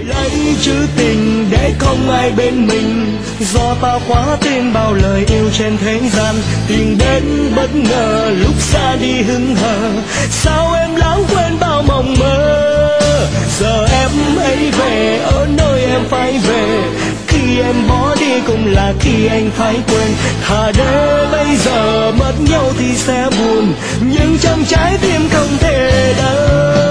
đổi lấy chữ tình để không ai bên mình. Do ta khóa tên bao lời yêu trên thế gian, tìm đến bất ngờ lúc xa đi hững hờ. Sao em lãng quên bao mộng mơ, giờ em hãy về ở nơi em phải về. Khi em bỏ đi cũng là khi anh phải quên. Thà để bây giờ mất nhau thì sẽ buồn, nhưng trong trái tim không thể đâu.